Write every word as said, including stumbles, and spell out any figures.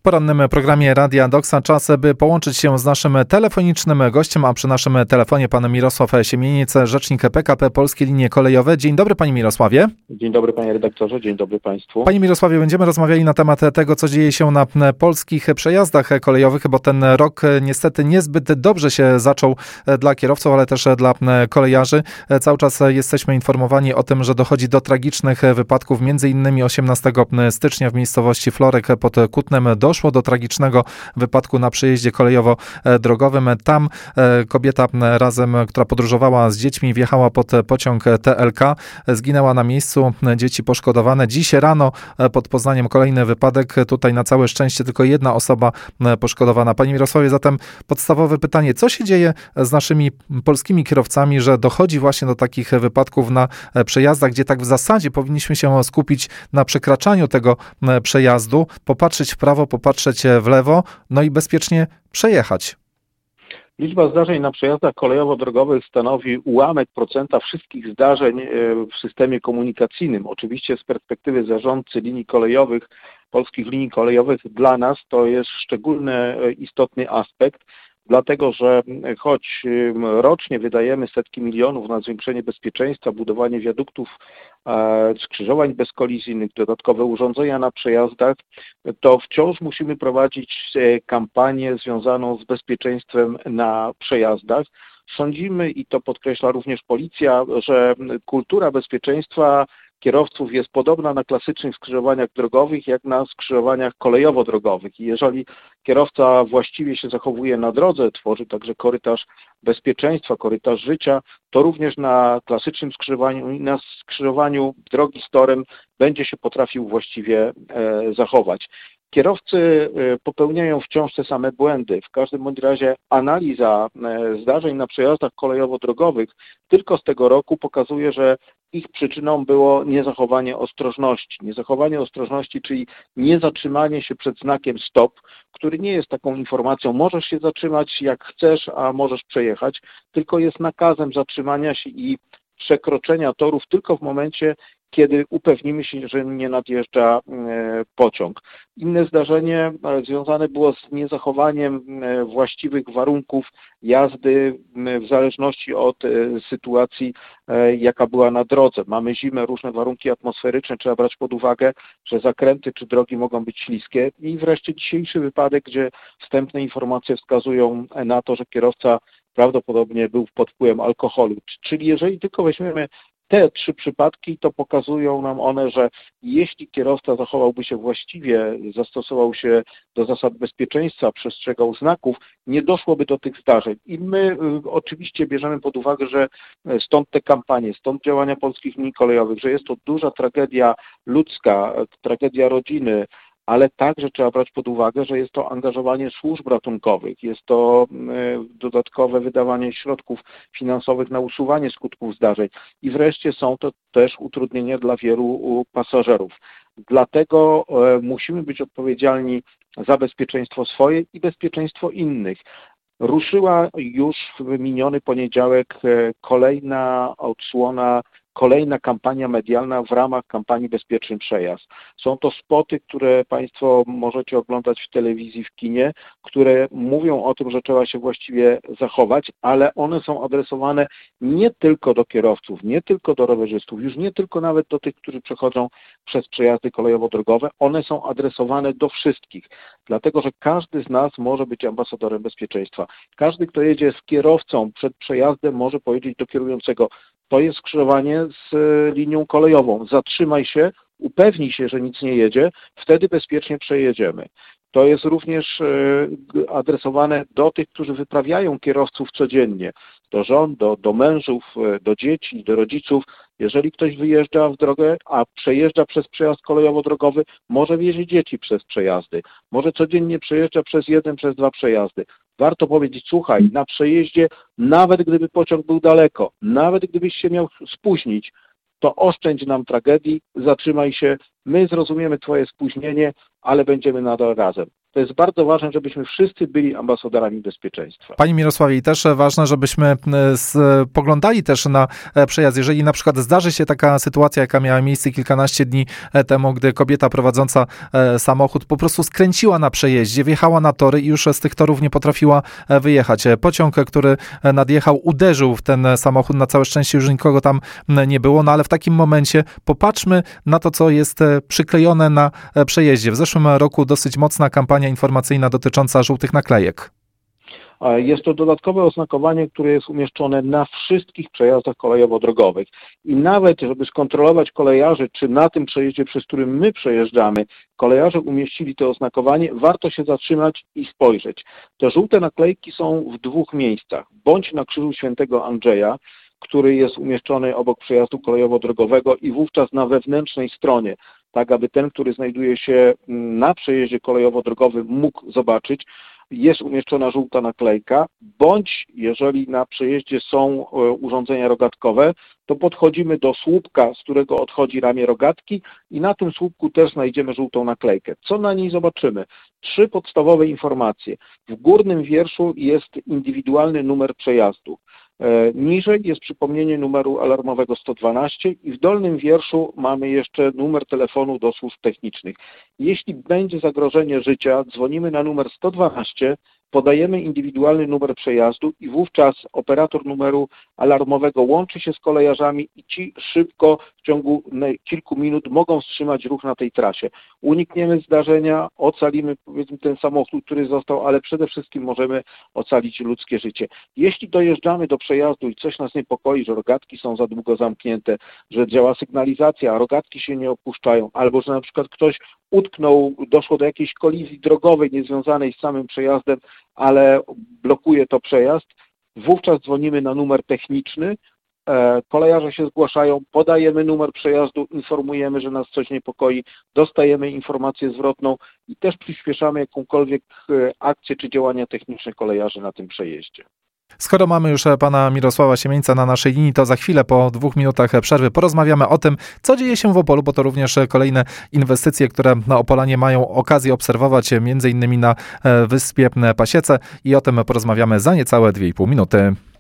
porannym programie Radia Doksa czas, by połączyć się z naszym telefonicznym gościem, a przy naszym telefonie pan Mirosław Siemieniec, rzecznik P K P Polskie Linie Kolejowe. Dzień dobry, panie Mirosławie. Dzień dobry, panie redaktorze, dzień dobry państwu. Panie Mirosławie, będziemy rozmawiali na temat tego, co dzieje się na polskich przejazdach kolejowych, bo ten rok niestety niezbyt dobrze się zaczął dla kierowców, ale też dla kolejarzy. Cały czas jesteśmy informowani o tym, że dochodzi do tragicznych wypadków. Między innymi osiemnastego stycznia w miejscowości Florek pod Kutnem doszło do tragicznego wypadku na przejeździe kolejowo-drogowym. Tam kobieta razem, która podróżowała z dziećmi, wjechała pod pociąg T L K, zginęła na miejscu, dzieci poszkodowane. Dziś rano pod Poznaniem kolejny wypadek. Tutaj na całe szczęście tylko jedna osoba poszkodowana. Panie Mirosławie, zatem podstawowe pytanie, co się dzieje z naszymi polskimi kierowcami, że dochodzi właśnie do takich wypadków na przejazdach, gdzie tak w zasadzie powinniśmy się skupić na przekraczaniu tego przejazdu, popatrzeć w prawo, popatrzeć w lewo, no i bezpiecznie przejechać. Liczba zdarzeń na przejazdach kolejowo-drogowych stanowi ułamek procenta wszystkich zdarzeń w systemie komunikacyjnym. Oczywiście z perspektywy zarządcy linii kolejowych, polskich linii kolejowych, dla nas to jest szczególnie istotny aspekt, dlatego że choć rocznie wydajemy setki milionów na zwiększenie bezpieczeństwa, budowanie wiaduktów, skrzyżowań bezkolizyjnych, dodatkowe urządzenia na przejazdach, to wciąż musimy prowadzić kampanię związaną z bezpieczeństwem na przejazdach. Sądzimy, i to podkreśla również policja, że kultura bezpieczeństwa kierowców jest podobna na klasycznych skrzyżowaniach drogowych, jak na skrzyżowaniach kolejowo-drogowych. I jeżeli kierowca właściwie się zachowuje na drodze, tworzy także korytarz bezpieczeństwa, korytarz życia, to również na klasycznym skrzyżowaniu i na skrzyżowaniu drogi z torem będzie się potrafił właściwie e, zachować. Kierowcy popełniają wciąż te same błędy. W każdym bądź razie analiza zdarzeń na przejazdach kolejowo-drogowych tylko z tego roku pokazuje, że ich przyczyną było niezachowanie ostrożności. Niezachowanie ostrożności, czyli niezatrzymanie się przed znakiem stop, który nie jest taką informacją, możesz się zatrzymać jak chcesz, a możesz przejechać, tylko jest nakazem zatrzymania się i przekroczenia torów tylko w momencie, kiedy upewnimy się, że nie nadjeżdża pociąg. Inne zdarzenie związane było z niezachowaniem właściwych warunków jazdy w zależności od sytuacji, jaka była na drodze. Mamy zimę, różne warunki atmosferyczne, trzeba brać pod uwagę, że zakręty czy drogi mogą być śliskie. I wreszcie dzisiejszy wypadek, gdzie wstępne informacje wskazują na to, że kierowca prawdopodobnie był pod wpływem alkoholu. Czyli jeżeli tylko weźmiemy te trzy przypadki, to pokazują nam one, że jeśli kierowca zachowałby się właściwie, zastosował się do zasad bezpieczeństwa, przestrzegał znaków, nie doszłoby do tych zdarzeń. I my y, oczywiście bierzemy pod uwagę, że stąd te kampanie, stąd działania polskich linii kolejowych, że jest to duża tragedia ludzka, tragedia rodziny, ale także trzeba brać pod uwagę, że jest to angażowanie służb ratunkowych, jest to dodatkowe wydawanie środków finansowych na usuwanie skutków zdarzeń i wreszcie są to też utrudnienia dla wielu pasażerów. Dlatego musimy być odpowiedzialni za bezpieczeństwo swoje i bezpieczeństwo innych. Ruszyła już w miniony poniedziałek kolejna odsłona, kolejna kampania medialna w ramach kampanii Bezpieczny Przejazd. Są to spoty, które Państwo możecie oglądać w telewizji, w kinie, które mówią o tym, że trzeba się właściwie zachować, ale one są adresowane nie tylko do kierowców, nie tylko do rowerzystów, już nie tylko nawet do tych, którzy przechodzą przez przejazdy kolejowo-drogowe, one są adresowane do wszystkich, dlatego że każdy z nas może być ambasadorem bezpieczeństwa. Każdy, kto jedzie z kierowcą przed przejazdem, może powiedzieć do kierującego: to jest skrzyżowanie z linią kolejową, zatrzymaj się, upewnij się, że nic nie jedzie, wtedy bezpiecznie przejedziemy. To jest również adresowane do tych, którzy wyprawiają kierowców codziennie, do żon, do, do mężów, do dzieci, do rodziców. Jeżeli ktoś wyjeżdża w drogę, a przejeżdża przez przejazd kolejowo-drogowy, może wiezie dzieci przez przejazdy, może codziennie przejeżdża przez jeden, przez dwa przejazdy. Warto powiedzieć: słuchaj, na przejeździe, nawet gdyby pociąg był daleko, nawet gdybyś się miał spóźnić, to oszczędź nam tragedii, zatrzymaj się, my zrozumiemy Twoje spóźnienie, ale będziemy nadal razem. To jest bardzo ważne, żebyśmy wszyscy byli ambasadorami bezpieczeństwa. Panie Mirosławie, i też ważne, żebyśmy spoglądali też na przejazd. Jeżeli na przykład zdarzy się taka sytuacja, jaka miała miejsce kilkanaście dni temu, gdy kobieta prowadząca samochód po prostu skręciła na przejeździe, wjechała na tory i już z tych torów nie potrafiła wyjechać. Pociąg, który nadjechał, uderzył w ten samochód. Na całe szczęście już nikogo tam nie było, no ale w takim momencie popatrzmy na to, co jest przyklejone na przejeździe. W zeszłym roku dosyć mocna kampania informacyjna dotycząca żółtych naklejek. Jest to dodatkowe oznakowanie, które jest umieszczone na wszystkich przejazdach kolejowo-drogowych. I nawet, żeby skontrolować kolejarzy, czy na tym przejeździe, przez którym my przejeżdżamy, kolejarze umieścili to oznakowanie, warto się zatrzymać i spojrzeć. Te żółte naklejki są w dwóch miejscach. Bądź na krzyżu Świętego Andrzeja, który jest umieszczony obok przejazdu kolejowo-drogowego i wówczas na wewnętrznej stronie, tak aby ten, który znajduje się na przejeździe kolejowo-drogowym, mógł zobaczyć, jest umieszczona żółta naklejka, bądź jeżeli na przejeździe są urządzenia rogatkowe, to podchodzimy do słupka, z którego odchodzi ramię rogatki i na tym słupku też znajdziemy żółtą naklejkę. Co na niej zobaczymy? Trzy podstawowe informacje. W górnym wierszu jest indywidualny numer przejazdu. Niżej jest przypomnienie numeru alarmowego sto dwanaście i w dolnym wierszu mamy jeszcze numer telefonu do służb technicznych. Jeśli będzie zagrożenie życia, dzwonimy na numer sto dwanaście, podajemy indywidualny numer przejazdu i wówczas operator numeru alarmowego łączy się z kolejarzami i ci szybko w ciągu kilku minut mogą wstrzymać ruch na tej trasie. Unikniemy zdarzenia, ocalimy powiedzmy ten samochód, który został, ale przede wszystkim możemy ocalić ludzkie życie. Jeśli dojeżdżamy do przejazdu i coś nas niepokoi, że rogatki są za długo zamknięte, że działa sygnalizacja, a rogatki się nie opuszczają, albo że na przykład ktoś utknął, doszło do jakiejś kolizji drogowej niezwiązanej z samym przejazdem, ale blokuje to przejazd, wówczas dzwonimy na numer techniczny, kolejarze się zgłaszają, podajemy numer przejazdu, informujemy, że nas coś niepokoi, dostajemy informację zwrotną i też przyspieszamy jakąkolwiek akcję czy działania techniczne kolejarzy na tym przejeździe. Skoro mamy już pana Mirosława Siemieńca na naszej linii, to za chwilę po dwóch minutach przerwy porozmawiamy o tym, co dzieje się w Opolu, bo to również kolejne inwestycje, które Opolanie mają okazję obserwować, między innymi na Wyspie Pasiece, i o tym porozmawiamy za niecałe dwie i pół minuty.